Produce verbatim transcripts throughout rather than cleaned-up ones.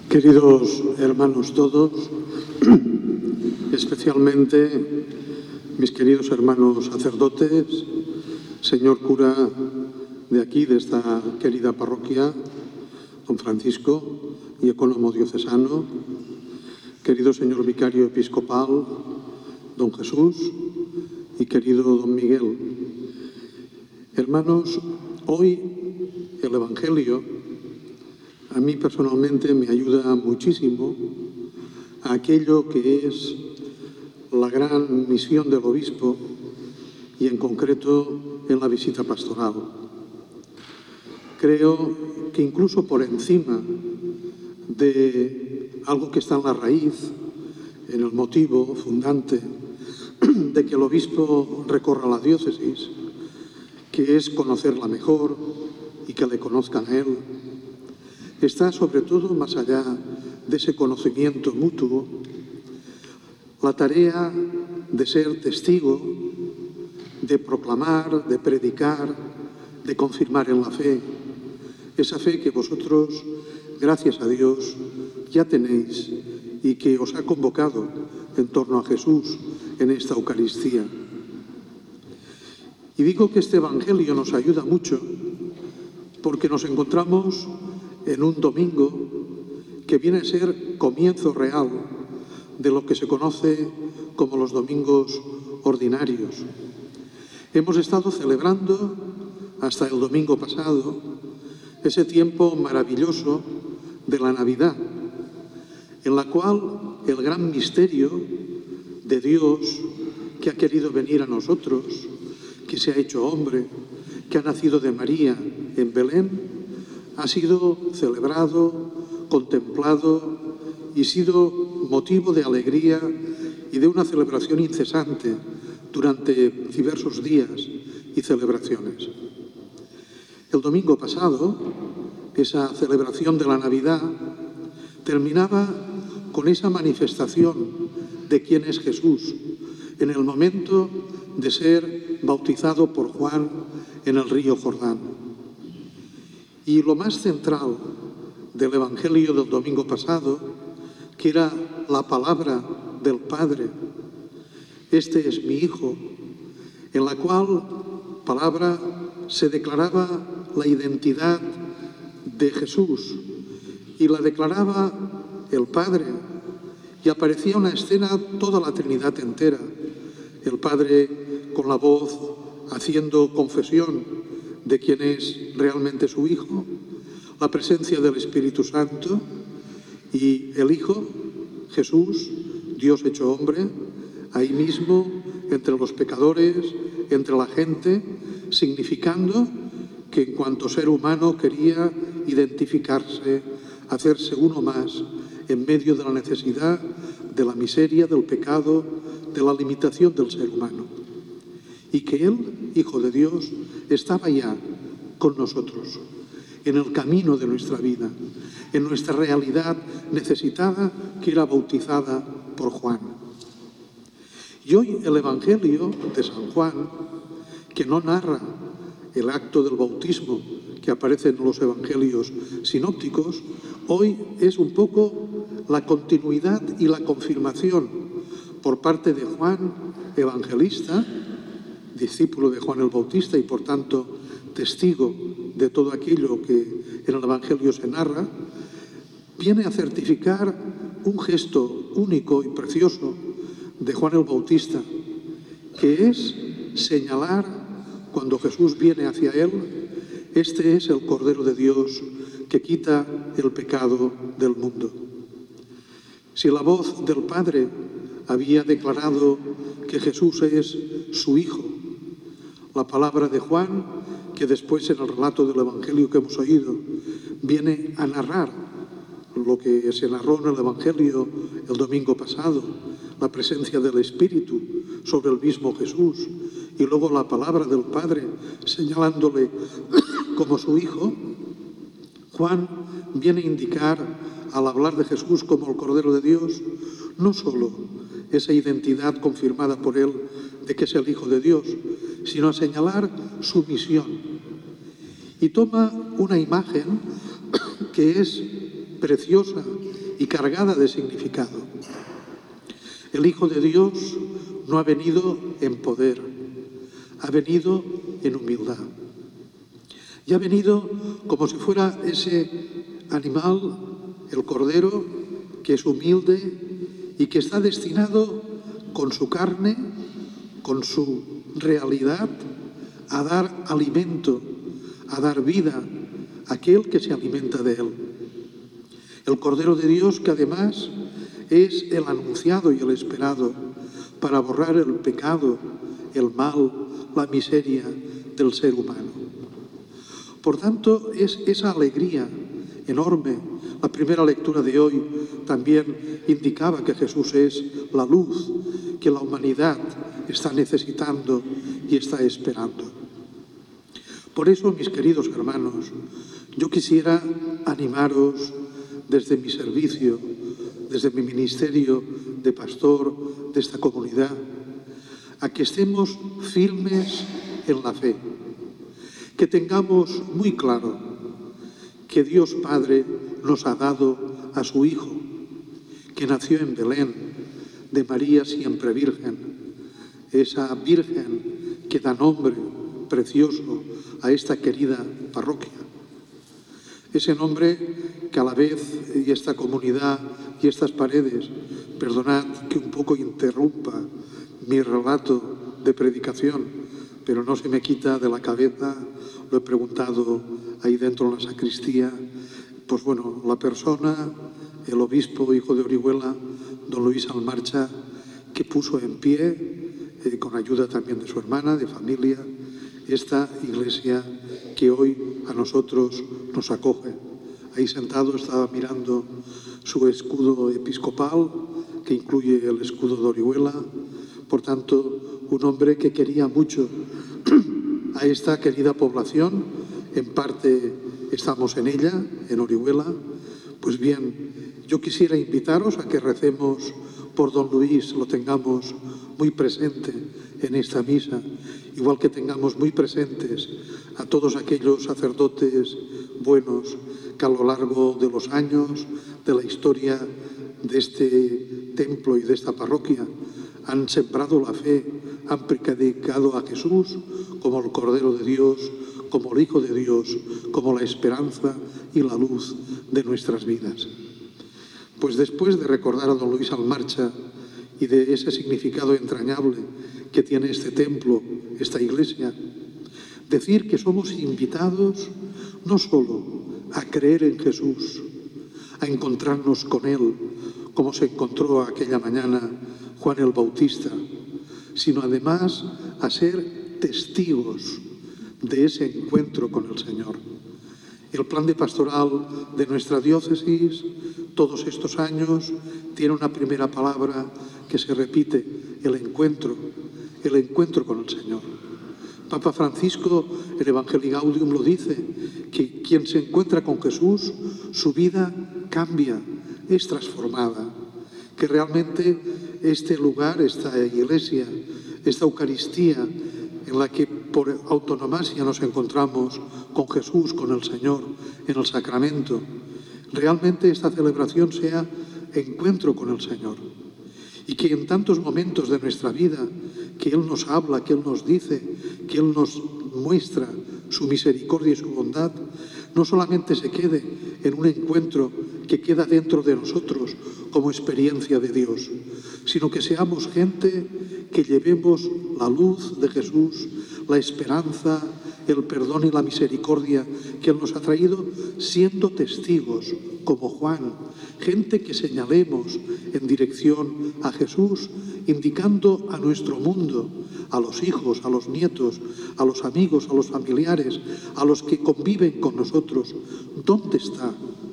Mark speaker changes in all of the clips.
Speaker 1: Queridos hermanos todos, especialmente mis queridos hermanos sacerdotes, señor cura de aquí, de esta querida parroquia, don Francisco, y ecónomo diocesano, querido señor vicario episcopal, don Jesús, y querido don Miguel. Hermanos, hoy el Evangelio a mí personalmente me ayuda muchísimo a aquello que es la gran misión del obispo y en concreto en la visita pastoral. Creo que incluso por encima de algo que está en la raíz, en el motivo fundante de que el obispo recorra la diócesis, que es conocerla mejor y que le conozcan a él, está sobre todo más allá de ese conocimiento mutuo, la tarea de ser testigo, de proclamar, de predicar, de confirmar en la fe, esa fe que vosotros, gracias a Dios, ya tenéis y que os ha convocado en torno a Jesús en esta Eucaristía. Y digo que este Evangelio nos ayuda mucho porque nos encontramos en un domingo que viene a ser comienzo real de lo que se conoce como los domingos ordinarios. Hemos estado celebrando hasta el domingo pasado ese tiempo maravilloso de la Navidad, en la cual el gran misterio de Dios que ha querido venir a nosotros, que se ha hecho hombre, que ha nacido de María en Belén, ha sido celebrado, contemplado y sido motivo de alegría y de una celebración incesante durante diversos días y celebraciones. El domingo pasado, esa celebración de la Navidad terminaba con esa manifestación de quién es Jesús en el momento de ser bautizado por Juan en el río Jordán. Y lo más central del Evangelio del domingo pasado, que era la palabra del Padre, este es mi Hijo, en la cual palabra se declaraba la identidad de Jesús y la declaraba el Padre, y aparecía una escena toda la Trinidad entera, el Padre con la voz haciendo confesión de quién es realmente su Hijo, la presencia del Espíritu Santo y el Hijo, Jesús, Dios hecho hombre, ahí mismo, entre los pecadores, entre la gente, significando que en cuanto ser humano quería identificarse, hacerse uno más en medio de la necesidad, de la miseria, del pecado, de la limitación del ser humano. Y que Él, Hijo de Dios, estaba ya con nosotros, en el camino de nuestra vida, en nuestra realidad necesitada que era bautizada por Juan. Y hoy el Evangelio de San Juan, que no narra el acto del bautismo que aparece en los Evangelios sinópticos, hoy es un poco la continuidad y la confirmación por parte de Juan Evangelista, discípulo de Juan el Bautista y por tanto testigo de todo aquello que en el Evangelio se narra, viene a certificar un gesto único y precioso de Juan el Bautista, que es señalar cuando Jesús viene hacia él, este es el Cordero de Dios que quita el pecado del mundo. Si la voz del Padre había declarado que Jesús es su Hijo, la palabra de Juan, que después en el relato del Evangelio que hemos oído, viene a narrar lo que se narró en el Evangelio el domingo pasado, la presencia del Espíritu sobre el mismo Jesús, y luego la palabra del Padre señalándole como su Hijo. Juan viene a indicar, al hablar de Jesús como el Cordero de Dios, no solo esa identidad confirmada por él de que es el Hijo de Dios, sino a señalar su misión. Y toma una imagen que es preciosa y cargada de significado. El Hijo de Dios no ha venido en poder, ha venido en humildad. Y ha venido como si fuera ese animal, el cordero, que es humilde y que está destinado con su carne, con su realidad, a dar alimento, a dar vida a aquel que se alimenta de él. El Cordero de Dios, que además es el anunciado y el esperado para borrar el pecado, el mal, la miseria del ser humano. Por tanto, es esa alegría enorme. La primera lectura de hoy también indicaba que Jesús es la luz que la humanidad está necesitando y está esperando. Por eso, mis queridos hermanos, yo quisiera animaros desde mi servicio, desde mi ministerio de pastor de esta comunidad, a que estemos firmes en la fe, que tengamos muy claro que Dios Padre nos ha dado a su Hijo, que nació en Belén, de María siempre Virgen, esa Virgen que da nombre precioso a esta querida parroquia. Ese nombre que a la vez, y esta comunidad y estas paredes, perdonad que un poco interrumpa mi relato de predicación, pero no se me quita de la cabeza, lo he preguntado ahí dentro en la sacristía, pues bueno, la persona, el obispo, hijo de Orihuela, don Luis Almarcha, que puso en pie, eh, con ayuda también de su hermana, de familia, esta iglesia que hoy a nosotros nos acoge. Ahí sentado estaba mirando su escudo episcopal, que incluye el escudo de Orihuela. Por tanto, un hombre que quería mucho a esta querida población. En parte estamos en ella, en Orihuela. Pues bien, yo quisiera invitaros a que recemos por don Luis, lo tengamos muy presente en esta misa, igual que tengamos muy presentes a todos aquellos sacerdotes buenos que a lo largo de los años, de la historia de este templo y de esta parroquia, han sembrado la fe, han predicado a Jesús como el Cordero de Dios, como el Hijo de Dios, como la esperanza y la luz de nuestras vidas. Pues después de recordar a don Luis Almarcha y de ese significado entrañable que tiene este templo, esta iglesia, decir que somos invitados no solo a creer en Jesús, a encontrarnos con Él, como se encontró aquella mañana Juan el Bautista, sino además a ser testigos de ese encuentro con el Señor. El plan de pastoral de nuestra diócesis, todos estos años, tiene una primera palabra que se repite, el encuentro, el encuentro con el Señor. Papa Francisco en Evangelii Gaudium lo dice, que quien se encuentra con Jesús, su vida cambia, es transformada, que realmente este lugar, esta iglesia, esta Eucaristía, en la que por autonomasia nos encontramos con Jesús, con el Señor, en el sacramento, realmente esta celebración sea encuentro con el Señor. Y que en tantos momentos de nuestra vida, que Él nos habla, que Él nos dice, que Él nos muestra su misericordia y su bondad, no solamente se quede en un encuentro que queda dentro de nosotros como experiencia de Dios, sino que seamos gente que llevemos la luz de Jesús, la esperanza, el perdón y la misericordia que Él nos ha traído, siendo testigos como Juan, gente que señalemos en dirección a Jesús, indicando a nuestro mundo, a los hijos, a los nietos, a los amigos, a los familiares, a los que conviven con nosotros, ¿dónde está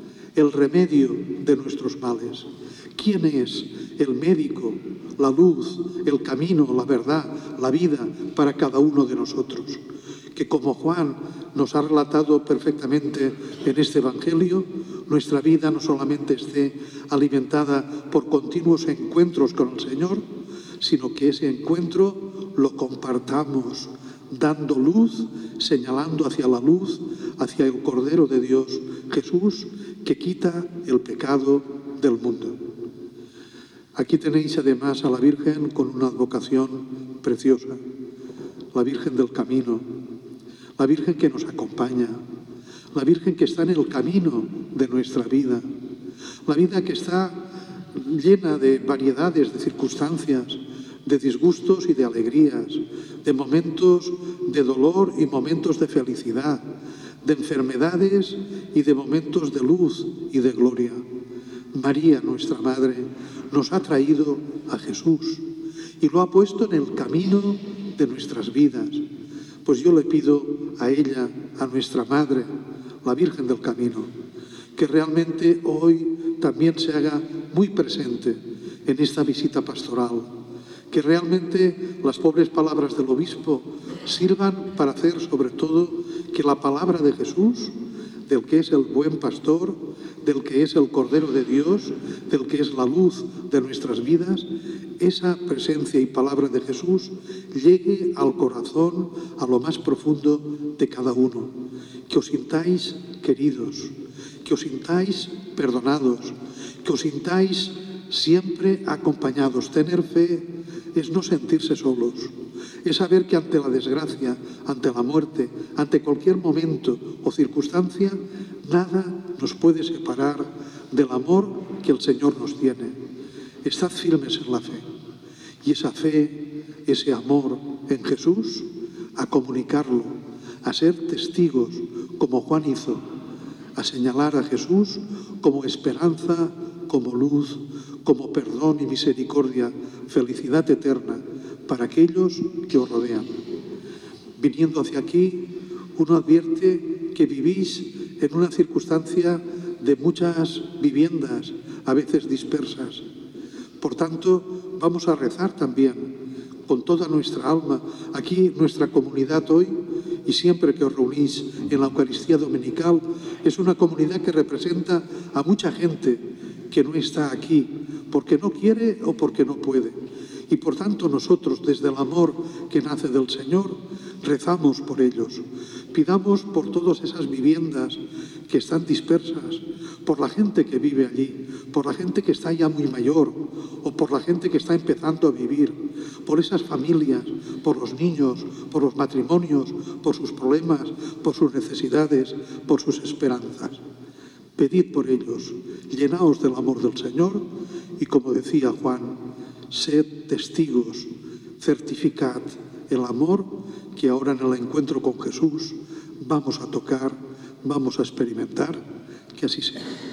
Speaker 1: el remedio de nuestros males? ¿Quién es el médico, la luz, el camino, la verdad, la vida para cada uno de nosotros? Que como Juan nos ha relatado perfectamente en este Evangelio, nuestra vida no solamente esté alimentada por continuos encuentros con el Señor, sino que ese encuentro lo compartamos, dando luz, señalando hacia la luz, hacia el Cordero de Dios, Jesús, que quita el pecado del mundo. Aquí tenéis además a la Virgen con una advocación preciosa, la Virgen del Camino, la Virgen que nos acompaña, la Virgen que está en el camino de nuestra vida, la vida que está llena de variedades, de circunstancias, de disgustos y de alegrías, de momentos de dolor y momentos de felicidad, de enfermedades y de momentos de luz y de gloria. María, nuestra Madre, nos ha traído a Jesús y lo ha puesto en el camino de nuestras vidas. Pues yo le pido a ella, a nuestra Madre, la Virgen del Camino, que realmente hoy también se haga muy presente en esta visita pastoral, que realmente las pobres palabras del obispo sirvan para hacer sobre todo que la palabra de Jesús, del que es el buen pastor, del que es el Cordero de Dios, del que es la luz de nuestras vidas, esa presencia y palabra de Jesús llegue al corazón, a lo más profundo de cada uno. Que os sintáis queridos, que os sintáis perdonados, que os sintáis siempre acompañados. Tener fe es no sentirse solos, es saber que ante la desgracia, ante la muerte, ante cualquier momento o circunstancia, nada nos puede separar del amor que el Señor nos tiene. Estad firmes en la fe. Y esa fe, ese amor en Jesús, a comunicarlo, a ser testigos, como Juan hizo, a señalar a Jesús como esperanza, como luz, como perdón y misericordia, felicidad eterna para aquellos que os rodean. Viniendo hacia aquí, uno advierte que vivís en una circunstancia de muchas viviendas, a veces dispersas. Por tanto, vamos a rezar también con toda nuestra alma. Aquí nuestra comunidad hoy, y siempre que os reunís en la Eucaristía Dominical, es una comunidad que representa a mucha gente que no está aquí porque no quiere o porque no puede. Y por tanto nosotros, desde el amor que nace del Señor, rezamos por ellos. Pidamos por todas esas viviendas que están dispersas, por la gente que vive allí, por la gente que está ya muy mayor o por la gente que está empezando a vivir, por esas familias, por los niños, por los matrimonios, por sus problemas, por sus necesidades, por sus esperanzas. Pedid por ellos, llenaos del amor del Señor y, como decía Juan, sed testigos, certificad el amor que ahora en el encuentro con Jesús vamos a tocar, vamos a experimentar, que así sea.